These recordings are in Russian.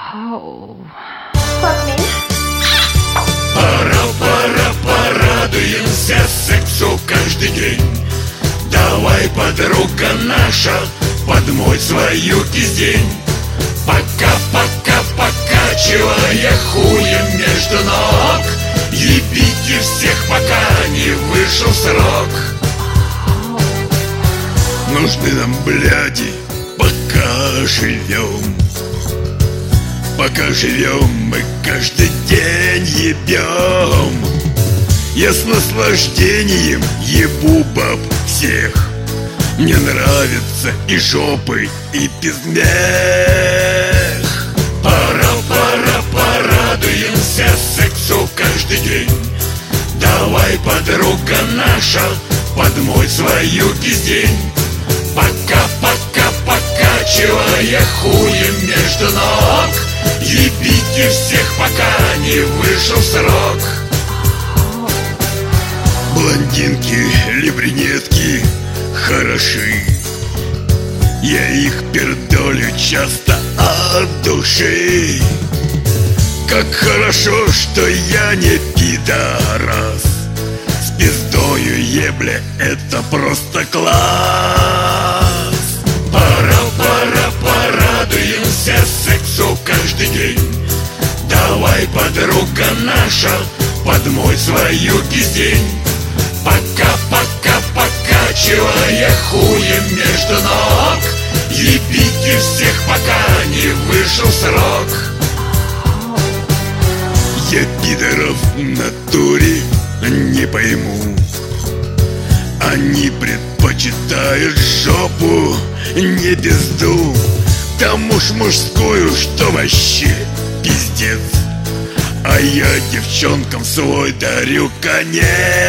Пора, порадуемся сексу каждый день. Давай, подруга наша, подмой свою киздень. Пока, покачивая хуем между ног, ебите всех, пока не вышел срок. Нужны нам бляди, пока живем. Пока живем, мы каждый день ебем. Я с наслаждением ебу баб всех. Мне нравится и жопы, и пиздмех. Пора, порадуемся сексу каждый день. Давай, подруга наша, подмой свою киздень. Пока, покачивая хуем между ног, ебите всех, пока не вышел срок. Блондинки или брюнетки хороши, я их пердолю часто от души. Как хорошо, что я не пидорас. С пиздою ебля, это просто класс. Пора, порадуемся сексу каждый день. Давай, подруга наша, подмой свою киздень. Пока, покачивая хуем между ног, ебите всех, пока не вышел срок. Я пидоров в натуре не пойму. Они предпочитают жопу, не пизду. Там уж мужскую, что вообще пиздец. А я девчонкам свой дарю конец.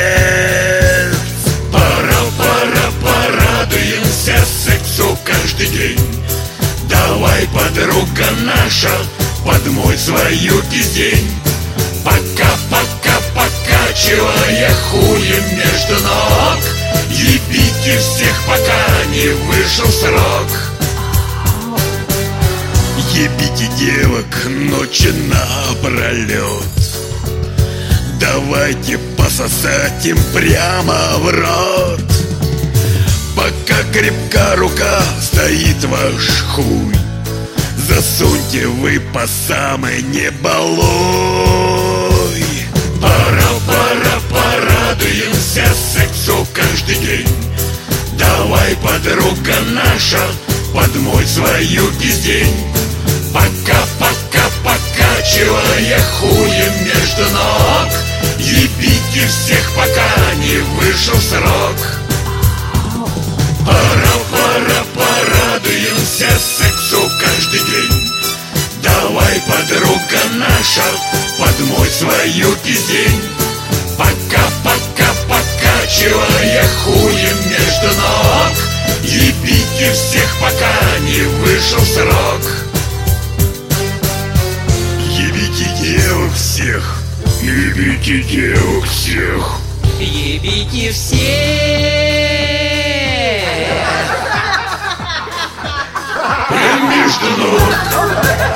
Пора, порадуемся сексу каждый день. Давай, подруга наша, подмой свою киздень. Пока, покачивая хуем между ног, ебите всех, пока не вышел срок. Ебите девок ночи напролет. Давайте пососать им прямо в рот. Пока крепка рука, стоит ваш хуй, засуньте вы по самой не балуй. Пора, порадуемся сексу каждый день. Давай, подруга наша, подмой свою киздень. Пока, покачивая хуем между ног, ебите всех, пока не вышел срок. Пора, порадуемся сексу каждый день. Давай, подруга наша, подмой свою киздень. Пока, покачивая хуем между ног, ебите всех, пока не вышел срок. Ебите девок всех, ебите девок всех, ебите всех. прям между ног.